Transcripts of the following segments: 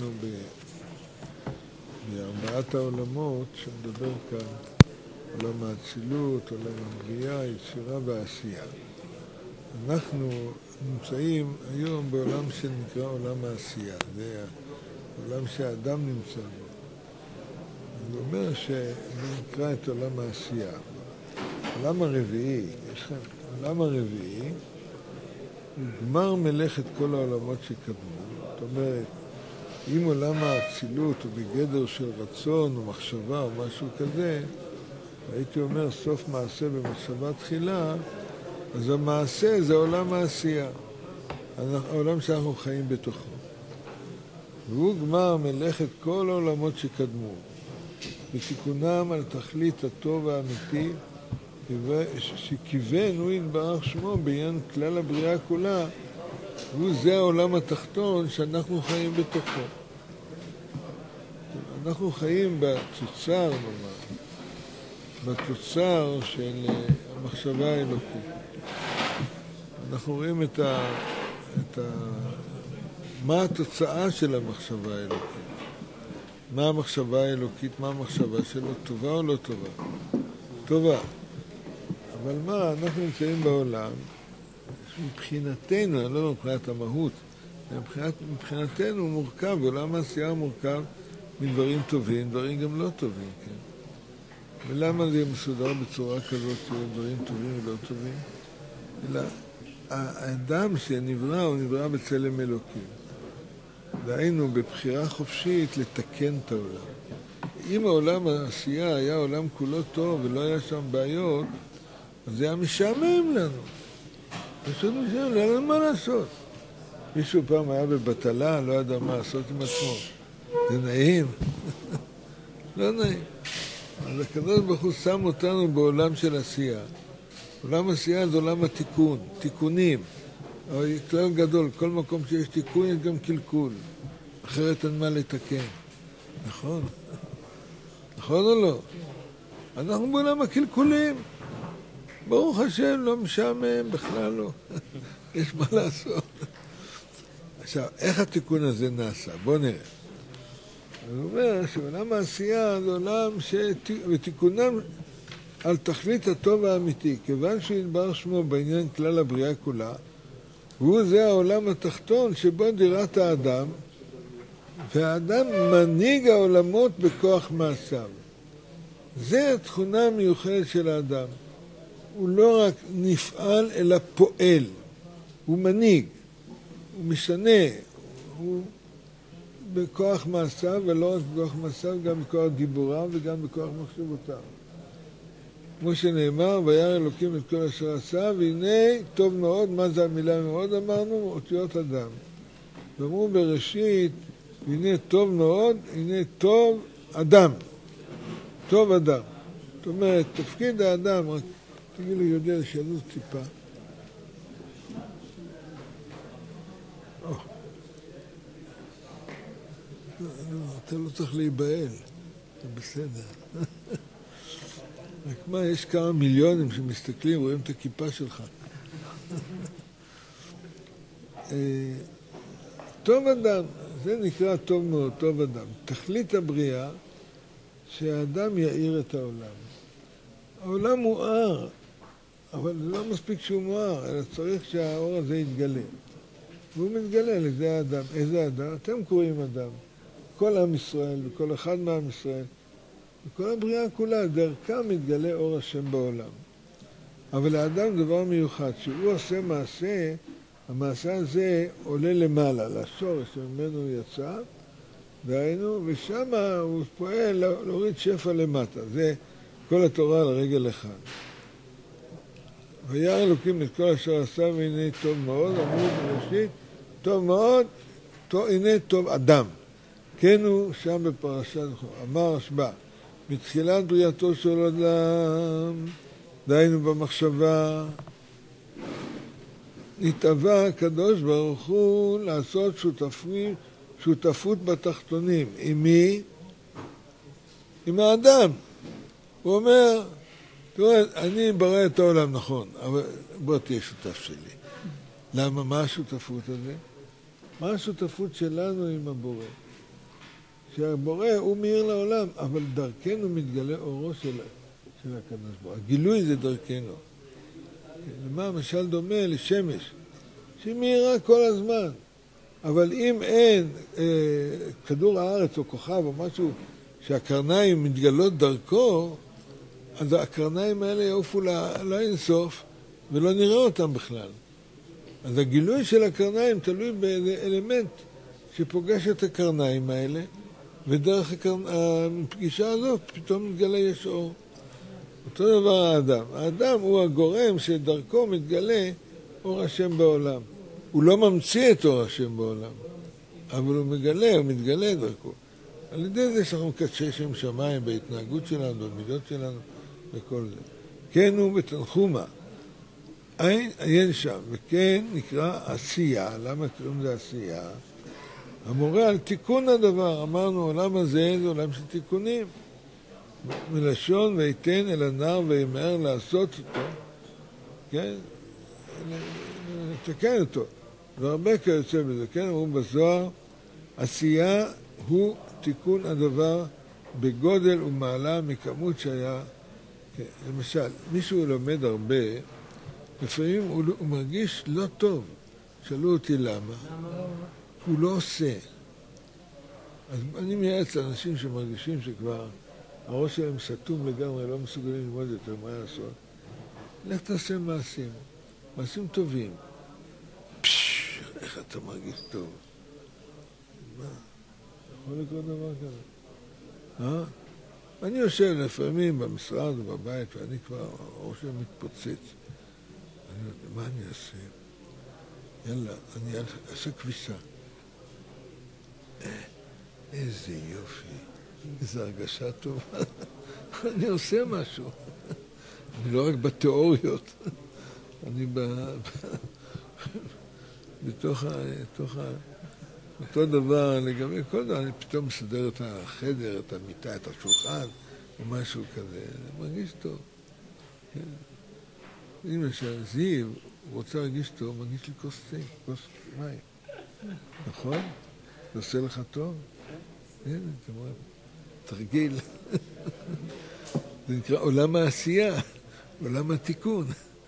בארבעת העולמות שמדבר כאן, עולם האצילות, עולם הבריאה, יצירה ועשייה. אנחנו נמצאים היום בעולם שנקרא עולם העשייה, זה העולם שהאדם נמצא בו. אני אומר שנקרא את עולם העשייה. עולם הרביעי, יש לכם, עולם הרביעי הוא גמר מלאכת כל העולמות שקדמו. זאת אומרת, אם עולם האצילות הוא בגדר של רצון או מחשבה או משהו כזה, הייתי אומר סוף מעשה במחשבה תחילה, אז המעשה זה עולם העשייה, העולם שאנחנו חיים בתוכו. והוא גמר מלאכת כל העולמות שקדמו, בתיקונם על תכלית הטוב האמיתי, שכיוון הוא יתברך שמו בעניין כלל הבריאה כולה, והוא זה העולם התחתון שאנחנו חיים בתוכו. אנחנו חיים בתוצר, בתוצר של המחשבה האלוקית. אנחנו רואים מה התוצאה של המחשבה האלוקית. מה המחשבה האלוקית, מה המחשבה שלו, טובה או לא טובה? טובה. אבל מה, אנחנו נמצאים בעולם, מבחינתנו, לא מבחינת המהות, מבחינתנו הוא מורכב, עולם העשייה הוא מורכב מדברים טובים, דברים גם לא טובים, כן? ולמה זה מסודר בצורה כזאת דברים טובים ולא טובים? אלא האדם שנברא הוא נברא בצלם אלוקים. דהיינו בבחירה חופשית לתקן את העולם. אם העולם העשייה היה עולם כולו טוב ולא היה שם בעיות, אז זה היה משעמם לנו. פשוט משעמם, לא היה לנו מה לעשות. מישהו פעם היה בבטלה, לא ידע מה לעשות עם עצמו. זה נעים? לא נעים. אז הקדוש ברוך הוא שם אותנו בעולם של עשייה. עולם עשייה זה עולם התיקון, תיקונים. אבל כלל גדול, כל מקום שיש תיקון יש גם קלקול. אחרת אין מה לתקן. נכון? נכון או לא? אנחנו בעולם הקלקולים. ברוך השם, לא משעמם, בכלל לא. יש מה לעשות. עכשיו, איך התיקון הזה נעשה? בוא נראה. אני אומר שעולם העשייה זה עולם ותיקונם על תכלית הטוב האמיתי, כיוון שיתברך שמו בעניין כלל הבריאה כולה, הוא זה העולם התחתון שבו דירת האדם, והאדם מנהיג העולמות בכוח מעשיו. זה התכונה המיוחדת של האדם. הוא לא רק נפעל אלא פועל, הוא מנהיג, הוא משנה, הוא בכוח מעשיו, ולא רק בכוח מעשיו, גם בכוח דיבוריו וגם בכוח מחשבותיו. כמו שנאמר, וירא אלוקים את כל אשר עשה, והנה טוב מאוד, מה זה המילה מאוד אמרנו? אותיות אדם. ואמרו בראשית, והנה טוב מאוד, הנה טוב אדם. טוב אדם. זאת אומרת, תפקיד האדם, רק תגידו יודע לשנות טיפה. אתה לא צריך להיבהל, זה בסדר. רק מה, יש כמה מיליונים שמסתכלים, רואים את הכיפה שלך. טוב אדם, זה נקרא טוב מאוד, טוב אדם. תכלית הבריאה, שהאדם יאיר את העולם. העולם מואר, אבל זה לא מספיק שהוא מואר, אלא צריך שהאור הזה יתגלה. והוא מתגלה לזה האדם. איזה אדם? אתם קוראים אדם. כל עם ישראל וכל אחד מעם ישראל. וכל הבריאה כולה, דרכה מתגלה אור השם בעולם. אבל האדם דבר מיוחד, שהוא עושה מעשה, המעשה הזה עולה למעלה, לשורש שממנו הוא יצא, דהיינו, ושם הוא פועל להוריד שפע למטה. זה כל התורה על רגל אחד. וירא אלוקים את כל אשר עשה, והנה טוב מאוד, אמרו בראשית, טוב מאוד, הנה טוב אדם. כן הוא שם בפרשת אמר השבע, מתחילת בריאתו של אדם, דהיינו במחשבה, נתאווה הקדוש ברוך הוא לעשות שותפות בתחתונים. עם מי? עם האדם. הוא אומר, תראה, אני ברא את העולם, נכון, אבל בוא תהיה שותף שלי. למה? מה השותפות הזה? מה השותפות שלנו עם הבורא? שהבורא הוא מאיר לעולם, אבל דרכנו מתגלה אורו של הקדוש ברוך הוא. הגילוי זה דרכנו. למה המשל דומה? לשמש, שהיא מאירה כל הזמן. אבל אם אין כדור הארץ או כוכב או משהו שהקרניים מתגלות דרכו, אז הקרניים האלה יעופו לאינסוף ולא נראה אותם בכלל. אז הגילוי של הקרניים תלוי באלמנט שפוגש את הקרניים האלה, ודרך הפגישה הזאת פתאום מתגלה יש אור. אותו דבר האדם. האדם הוא הגורם שדרכו מתגלה אור השם בעולם. הוא לא ממציא את אור השם בעולם, אבל הוא מתגלה דרכו. על ידי זה שאנחנו מקדשי שם שמיים בהתנהגות שלנו, במידות שלנו, וכל זה. כן הוא בתנחומה. אין שם, וכן נקרא עשייה. למה קוראים זה עשייה? המורה על תיקון הדבר. אמרנו, עולם הזה זה עולם של תיקונים. מלשון ויתן אל הנער וימהר לעשות אותו, כן? לתקן אותו. והרבה כיוצא בזה, כן? אמרו בזוהר, עשייה הוא תיקון הדבר בגודל ומעלה מכמות שהיה. כן, למשל, מישהו לומד הרבה, לפעמים הוא מרגיש לא טוב. שאלו אותי למה. הוא לא עושה. אז אני מייעץ לאנשים שמרגישים שכבר הראש שלהם סתום לגמרי, לא מסוגלים ללמוד יותר, מה לעשות? לך תעשה מעשים. מעשים טובים. איך אתה מרגיש טוב? מה? יכול לקרות דבר כזה? אני יושב לפעמים במשרד או בבית, ואני כבר, הראש שלי מתפוצץ. אני אומר, מה אני אעשה? יאללה, אני אעשה כביסה. איזה יופי, איזו הרגשה טובה. אני עושה משהו. אני לא רק בתיאוריות, אני בתוך אותו דבר, לגבי כל דבר, אני פתאום מסדר את החדר, את המיטה, את השולחן, או משהו כזה. אני מרגיש טוב. אם למשל זיו, הוא רוצה להרגיש טוב, מרגיש לי כוס תה, כוס מים. נכון? זה עושה לך טוב? הנה, אתה רואה, תרגיל. זה נקרא עולם העשייה, עולם התיקון.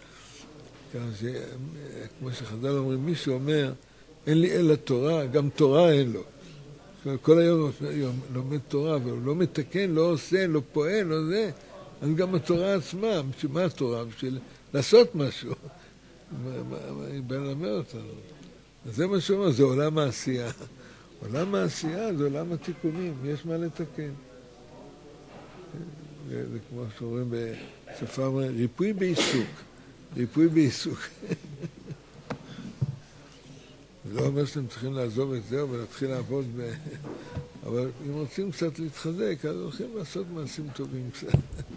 כמו שחז"ל אומרים, מישהו אומר, אין לי אלא תורה, גם תורה אין לו. כל היום לומד תורה, אבל הוא לא מתקן, לא עושה, לא פועל, לא זה. אז גם התורה עצמה, בשביל מה התורה? בשביל לעשות משהו. היא באה ללמד אותנו. אז זה מה שאומר, זה עולם העשייה. עולם העשייה זה עולם התיקונים, יש מה לתקן. זה כמו שאומרים בשפה, ריפוי בעיסוק. ריפוי בעיסוק. זה לא אומר שאתם צריכים לעזוב את זה ולהתחיל לעבוד אבל אם רוצים קצת להתחזק, אז הולכים לעשות מעשים טובים קצת.